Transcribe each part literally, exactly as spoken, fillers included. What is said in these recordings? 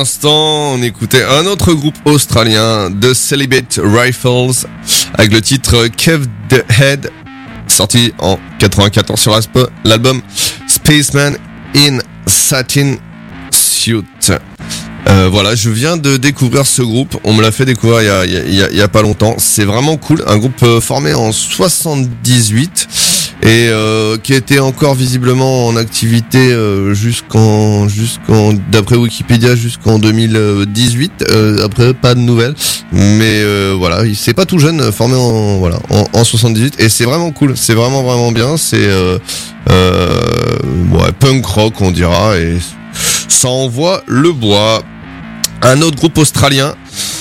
l'instant, on écoutait un autre groupe australien, The Celibate Rifles, avec le titre Kev the Head, sorti en quatre-vingt-quatorze sur l'album Spaceman in Satin Suit. Euh, voilà, je viens de découvrir ce groupe. On me l'a fait découvrir il y a, il y a, il y a pas longtemps. C'est vraiment cool. Un groupe euh, formé en soixante-dix-huit et euh, qui était encore visiblement en activité euh, jusqu'en, jusqu'en, d'après Wikipédia, jusqu'en deux mille dix-huit. Euh, après, pas de nouvelles. Mais euh, voilà, c'est pas tout jeune, formé en voilà en, en soixante-dix-huit et c'est vraiment cool. C'est vraiment vraiment bien. C'est euh, euh, ouais, punk rock on dira et ça envoie le bois. Un autre groupe australien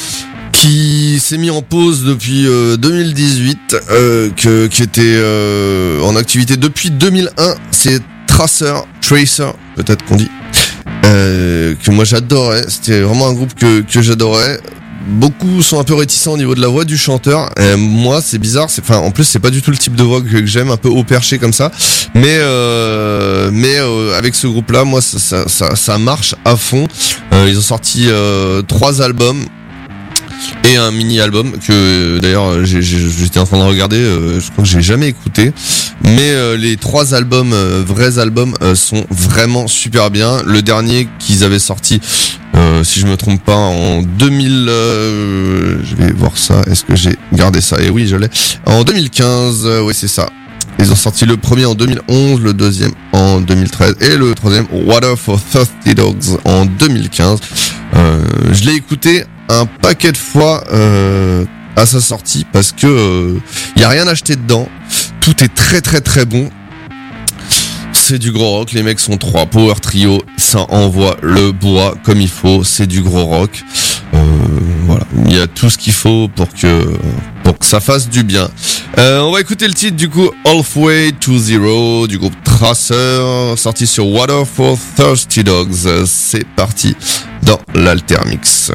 qui s'est mis en pause depuis euh, deux mille dix-huit, euh, que, qui était euh, en activité depuis deux mille un, c'est Tracer, Tracer, peut-être qu'on dit, euh, que moi j'adorais, c'était vraiment un groupe que, que j'adorais. Beaucoup sont un peu réticents au niveau de la voix du chanteur. Euh, moi, c'est bizarre. C'est, enfin, en plus, c'est pas du tout le type de voix que, que j'aime, un peu haut perché comme ça. Mais, euh, mais euh, avec ce groupe-là, moi, ça, ça, ça, ça marche à fond. Euh, ils ont sorti euh, trois albums et un mini-album que d'ailleurs j'ai, j'ai, j'étais en train de regarder. Euh, je crois que j'ai jamais écouté. Mais euh, les trois albums, euh, vrais albums, euh, sont vraiment super bien. Le dernier qu'ils avaient sorti. Euh, si je me trompe pas, en deux mille, euh, je vais voir ça. Est-ce que j'ai gardé ça? Et oui, je l'ai. En deux mille quinze, euh, oui, c'est ça. Ils ont sorti le premier en deux mille onze, le deuxième en deux mille treize et le troisième Water for Thirsty Dogs en deux mille quinze. Euh, je l'ai écouté un paquet de fois euh, à sa sortie parce que euh, y a rien acheté dedans. Tout est très très très bon. C'est du gros rock, les mecs sont trois, power trio, ça envoie le bois comme il faut, c'est du gros rock. Euh, voilà, il y a tout ce qu'il faut pour que pour que ça fasse du bien. Euh, on va écouter le titre du coup Halfway to Zero du groupe Tracer, sorti sur Water for Thirsty Dogs. C'est parti dans l'Altermix.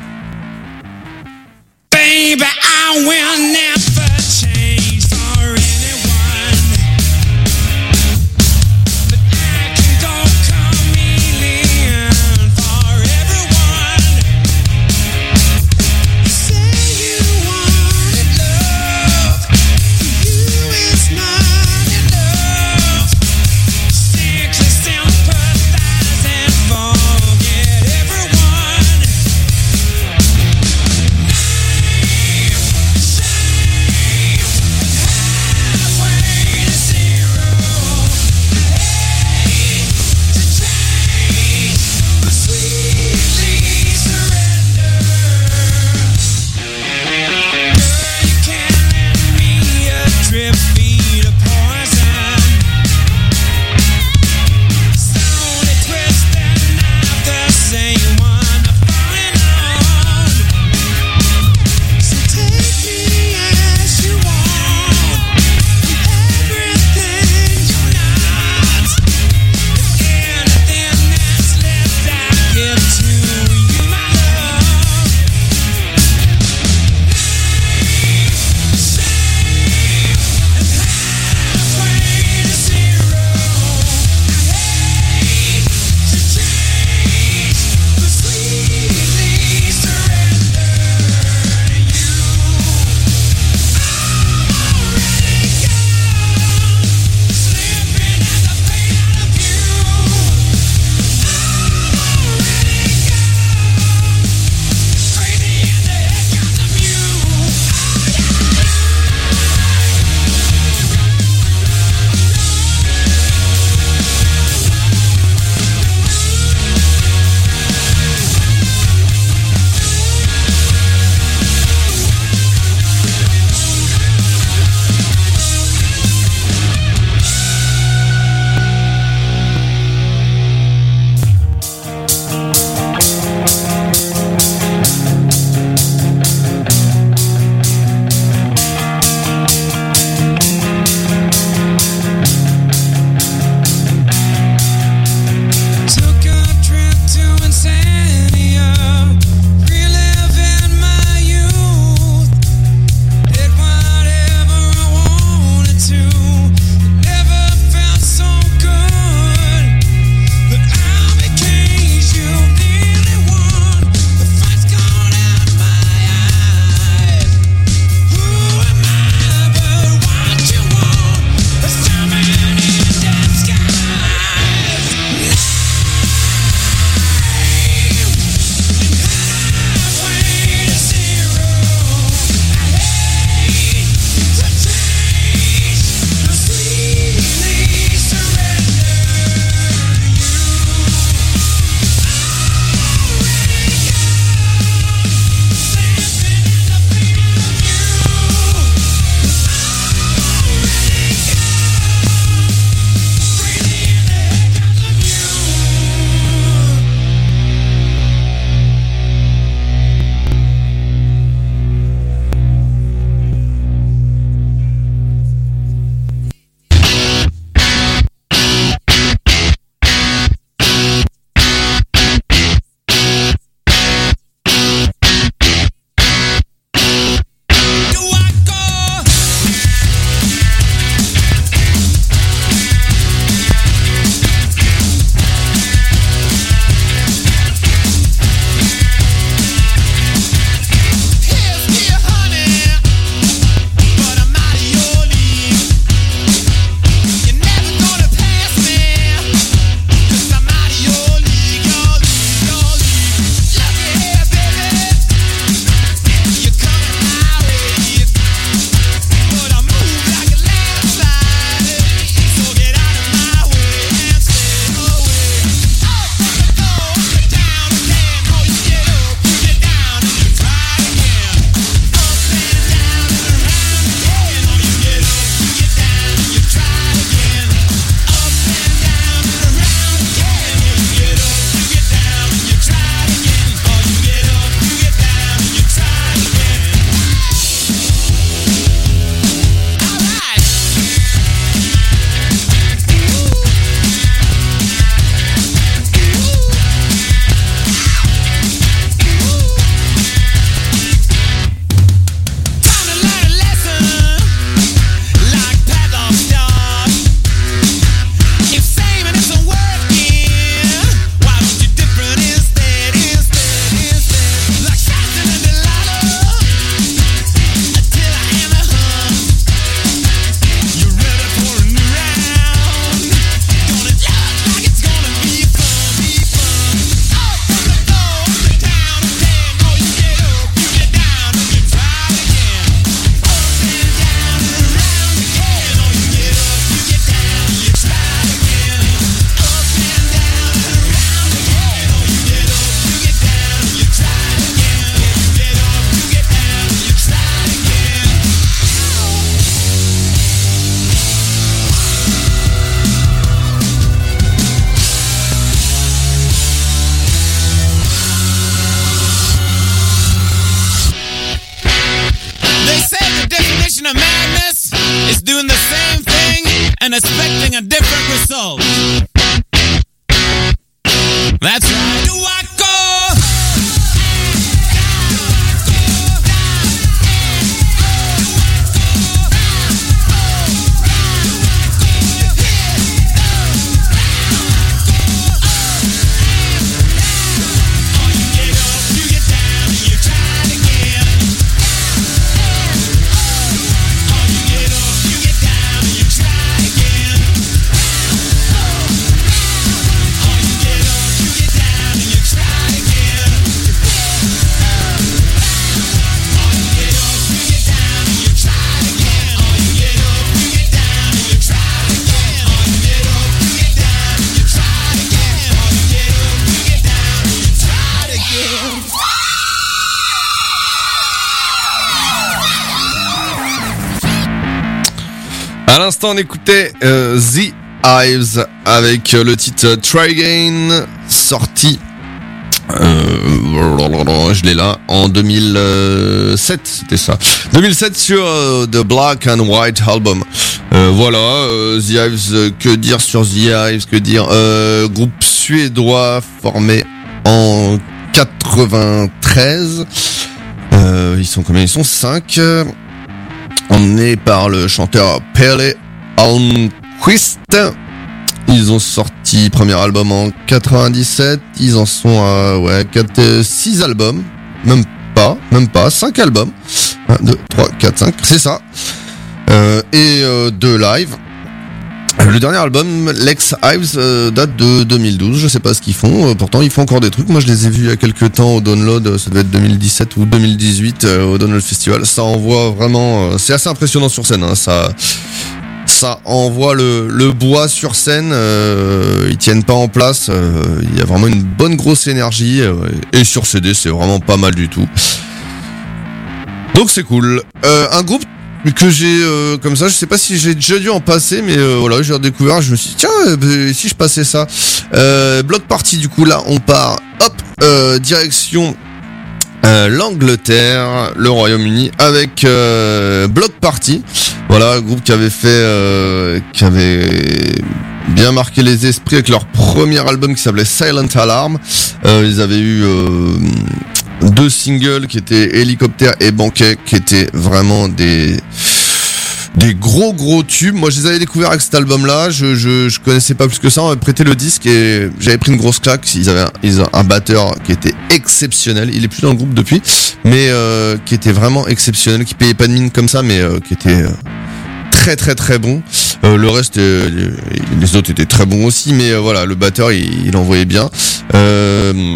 Baby, I will never change for anyone. But I can go chameleon for everyone. You say you wanted love, for you it's not enough. Simply sympathize and forget everyone. Shine doing the same thing and expecting a different result. That's right. Do I go? À l'instant, on écoutait euh, The Hives avec euh, le titre Try Again, sorti, euh, je l'ai là, en deux mille sept, c'était ça. deux mille sept sur euh, The Black and White Album. Euh, voilà, euh, The Hives, euh, que dire sur The Hives, que dire, euh, groupe suédois formé en quatre-vingt-treize. Euh, ils sont combien? Ils sont cinq. Emmenés par le chanteur Pelle Almqvist. Ils ont sorti premier album en quatre-vingt-dix-sept. Ils en sont à ouais, quatre, six albums. Même pas, même pas, cinq albums. un, deux, trois, quatre, cinq, c'est ça. Euh, et euh, deux lives. Le dernier album, Lex Hives, euh, date de deux mille douze. Je sais pas ce qu'ils font. Euh, pourtant, ils font encore des trucs. Moi, je les ai vus il y a quelques temps au Download. Ça devait être deux mille dix-sept ou deux mille dix-huit euh, au Download Festival. Ça envoie vraiment. Euh, c'est assez impressionnant sur scène. Hein, ça, ça envoie le, le bois sur scène. Euh, ils tiennent pas en place. Euh, il y a vraiment une bonne grosse énergie. Euh, et sur C D, c'est vraiment pas mal du tout. Donc c'est cool. Euh, un groupe que j'ai euh, comme ça, je sais pas si j'ai déjà dû en passer, mais euh, voilà, j'ai redécouvert, je me suis dit tiens, euh, si je passais ça. Euh, Bloc Party, du coup là, on part, hop, euh, direction euh, l'Angleterre, le Royaume-Uni, avec euh, Bloc Party. Voilà, groupe qui avait fait, euh, qui avait bien marqué les esprits avec leur premier album qui s'appelait Silent Alarm. Euh, ils avaient eu euh, deux singles qui étaient Hélicoptère et Banquet, qui étaient vraiment des des gros gros tubes. Moi, je les avais découverts avec cet album-là. Je je je connaissais pas plus que ça. On m'avait prêté le disque et j'avais pris une grosse claque. Ils avaient un, ils ont un batteur qui était exceptionnel. Il est plus dans le groupe depuis, mais euh, qui était vraiment exceptionnel, qui payait pas de mine comme ça, mais euh, qui était euh, très très très bon. Euh, le reste, euh, les autres étaient très bons aussi, mais euh, voilà, le batteur il, il envoyait bien. Euh,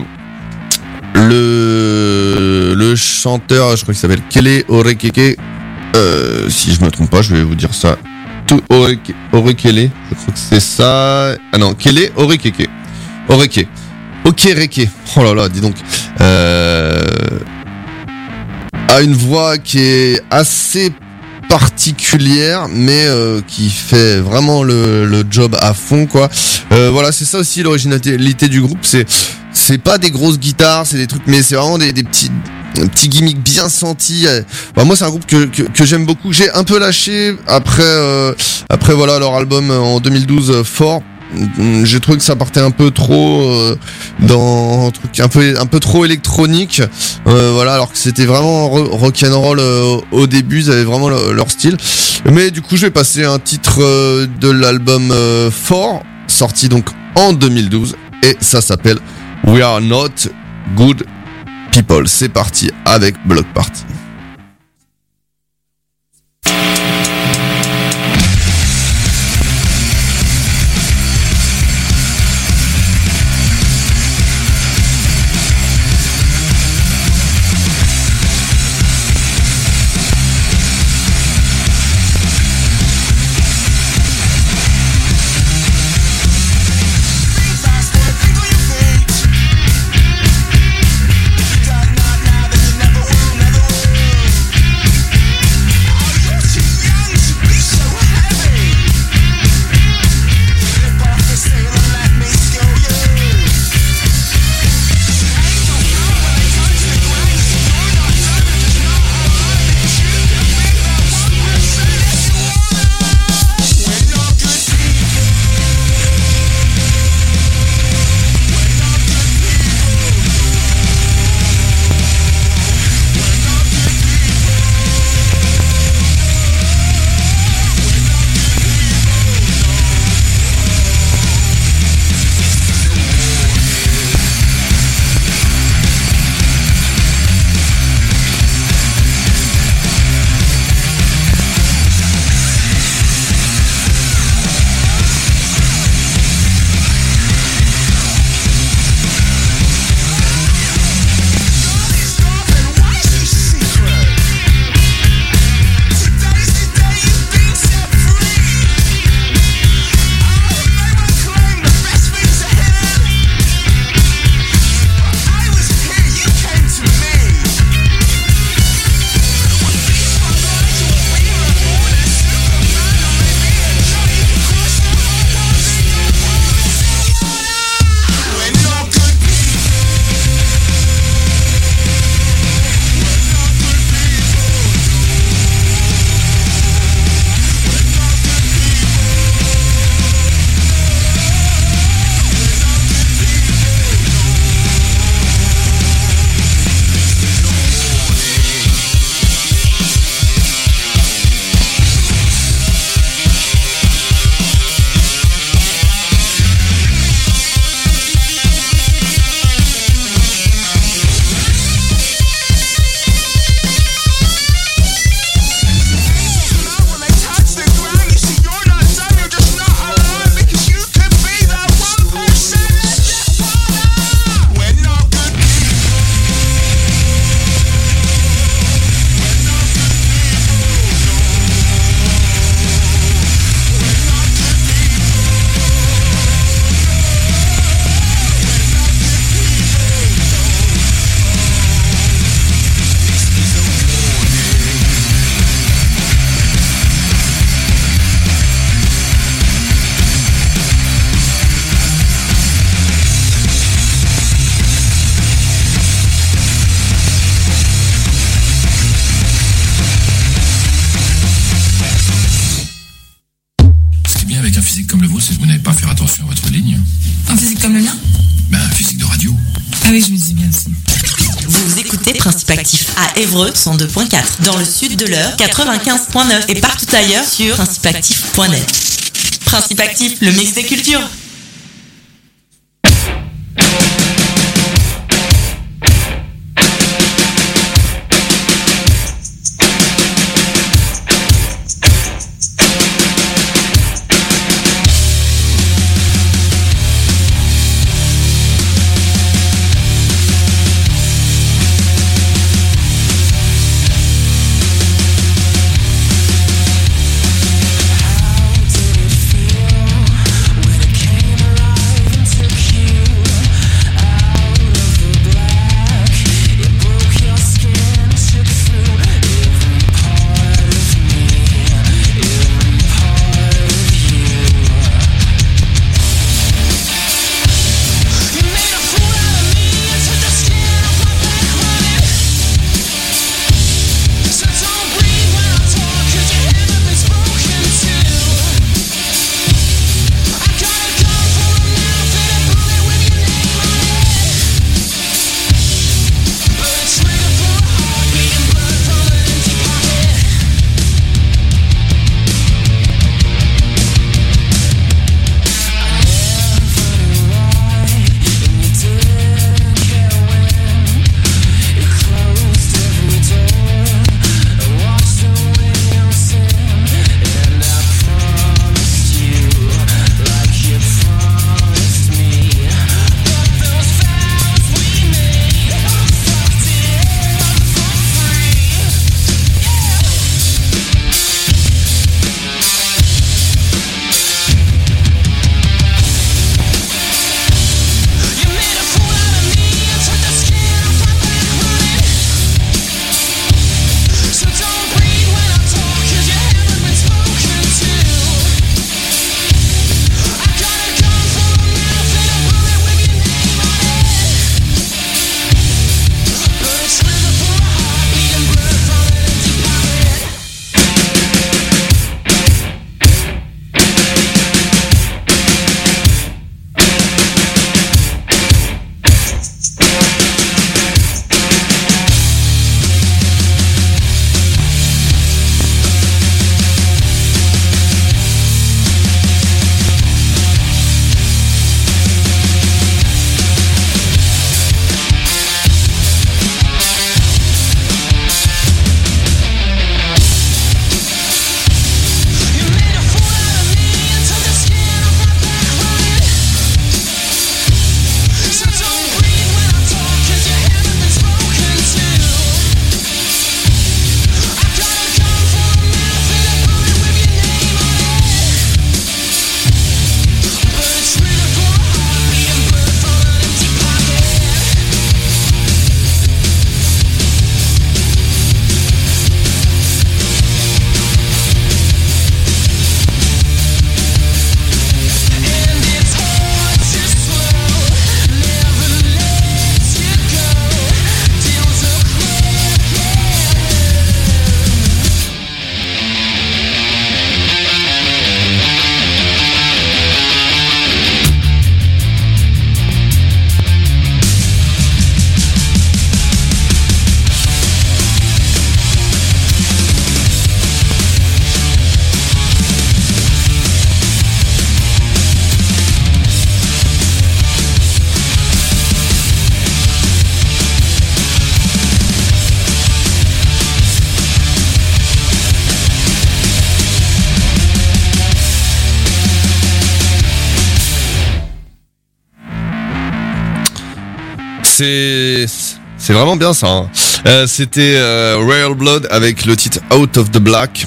le le chanteur, je crois qu'il s'appelle Kele Orekeke. Euh, si je me trompe pas, je vais vous dire ça. Tout Oreke, Orekele, je crois que c'est ça. Ah non, Kele Orekeke. Oreke. Okereke. Oh là là, dis donc. Euh, a une voix qui est assez particulière, mais euh, qui fait vraiment le, le job à fond, quoi. Euh, voilà, c'est ça aussi l'originalité du groupe. C'est c'est pas des grosses guitares, c'est des trucs, mais c'est vraiment des, des petits des petits gimmicks bien sentis. Bah, moi, c'est un groupe que que, que j'aime beaucoup. J'ai un peu lâché après euh, après voilà leur album en deux mille douze, Fort. J'ai trouvé que ça partait un peu trop euh, dans un truc un peu un peu trop électronique, euh, voilà, alors que c'était vraiment rock'n'roll euh, au début, ils avaient vraiment le, leur style. Mais du coup, je vais passer un titre euh, de l'album euh, Fort, sorti donc en deux mille douze, et ça s'appelle We Are Not Good People. C'est parti avec Bloc Party. Never will, never will. Ah oui, je me dis bien aussi. Vous écoutez Principe Actif à Évreux cent deux virgule quatre, dans le sud de l'Eure quatre-vingt-quinze virgule neuf et partout ailleurs sur principe actif point net. Principe Actif, le mix des cultures. c'est c'est vraiment bien ça. Hein. Euh, c'était euh, Royal Blood avec le titre Out of the Black,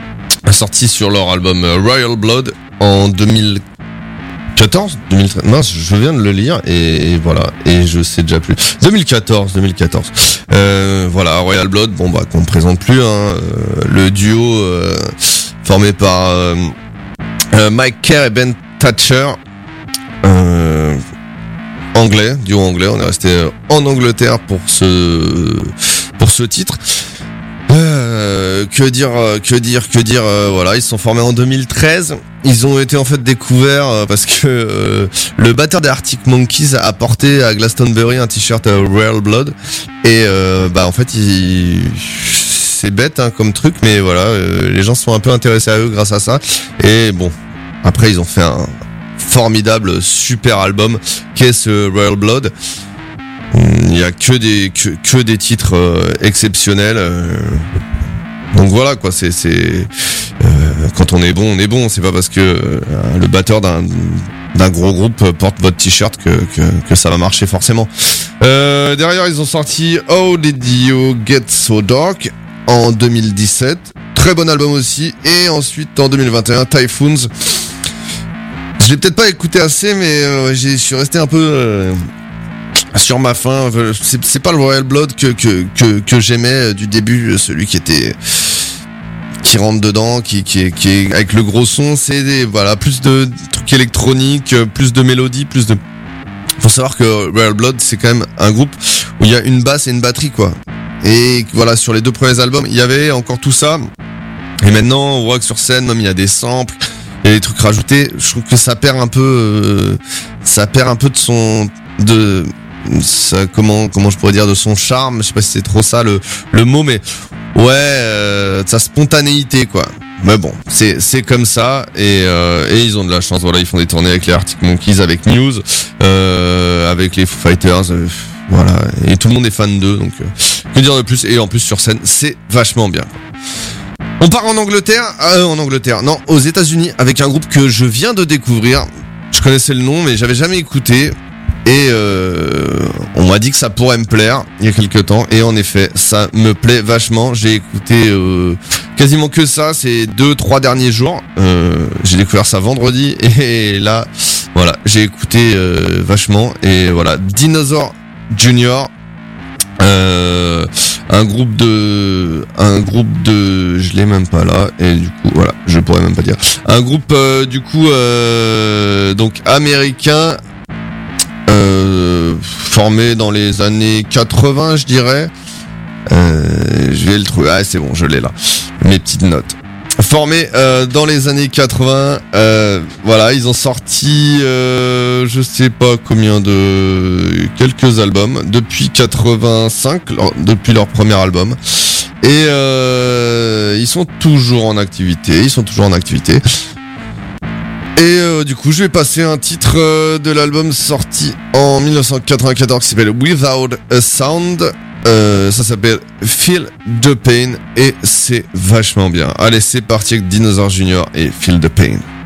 sorti sur leur album Royal Blood en deux mille quatorze, deux mille treize. Mince, je viens de le lire et, et voilà, et je sais déjà plus. deux mille quatorze, deux mille quatorze. Euh, voilà, Royal Blood, bon bah qu'on ne présente plus, hein, euh, le duo euh, formé par euh, euh, Mike Kerr et Ben Thatcher. Euh, anglais, duo anglais, on est resté en Angleterre pour ce pour ce titre. Euh, euh, que dire, euh, que dire, que dire. Euh, voilà, ils se sont formés en deux mille treize. Ils ont été en fait découverts euh, parce que euh, le batteur des Arctic Monkeys a porté à Glastonbury un t-shirt euh, Royal Blood et euh, bah en fait il... c'est bête hein, comme truc, mais voilà, euh, les gens sont un peu intéressés à eux grâce à ça. Et bon, après ils ont fait un formidable super album qu'est ce Royal Blood. Il y a que des que, que des titres euh, exceptionnels. Euh, donc voilà quoi, c'est c'est euh, quand on est bon, on est bon. C'est pas parce que euh, le batteur d'un d'un gros groupe porte votre t-shirt que que, que ça va marcher forcément. Euh, derrière, ils ont sorti How Did You Get So Dark en deux mille dix-sept, très bon album aussi. Et ensuite en deux mille vingt et un, Typhoons. Je l'ai peut-être pas écouté assez, mais euh, j'ai, je suis resté un peu euh, sur ma faim. C'est, c'est pas le Royal Blood que que que, que j'aimais du début, celui qui était qui rentre dedans, qui qui est qui est avec le gros son. C'est des, voilà, plus de trucs électroniques, plus de mélodies, plus de. Faut savoir que Royal Blood, c'est quand même un groupe où il y a une basse et une batterie quoi. Et voilà, sur les deux premiers albums, il y avait encore tout ça. Et maintenant, on voit que sur scène, même il y a des samples, il y a des trucs rajoutés. Je trouve que ça perd un peu, euh, ça perd un peu de son, de, ça, comment, comment je pourrais dire, de son charme. Je sais pas si c'est trop ça le, le mot, mais ouais, euh, de sa spontanéité quoi. Mais bon, c'est c'est comme ça et euh, et ils ont de la chance. Voilà, ils font des tournées avec les Arctic Monkeys, avec Muse, euh, avec les Foo Fighters. Euh, Voilà, et tout le monde est fan d'eux, donc euh, que dire de plus. Et en plus sur scène, c'est vachement bien. On part en Angleterre, euh, en Angleterre, non, aux États-Unis, avec un groupe que je viens de découvrir. Je connaissais le nom, mais j'avais jamais écouté. Et euh, on m'a dit que ça pourrait me plaire il y a quelques temps. Et en effet, ça me plaît vachement. J'ai écouté euh, quasiment que ça ces deux, trois derniers jours. Euh, j'ai découvert ça vendredi, et là, voilà, j'ai écouté euh, vachement. Et voilà, Dinosaur Junior, euh, un groupe de, un groupe de, je l'ai même pas là, et du coup voilà, je pourrais même pas dire, un groupe euh, du coup euh, donc américain, euh, formé dans les années quatre-vingts, je dirais. Euh, je vais le trouver, ah c'est bon, je l'ai là, mes petites notes. Formé euh, dans les années quatre-vingts, euh, voilà, ils ont sorti, euh, je sais pas combien de, quelques albums depuis quatre-vingt-cinq, leur, depuis leur premier album, et euh, ils sont toujours en activité, ils sont toujours en activité. Et euh, du coup, je vais passer un titre euh, de l'album sorti en dix-neuf cent quatre-vingt-quatorze qui s'appelle Without a Sound. Euh, ça s'appelle Feel the Pain et c'est vachement bien. Allez, c'est parti avec Dinosaur Junior et Feel the Pain.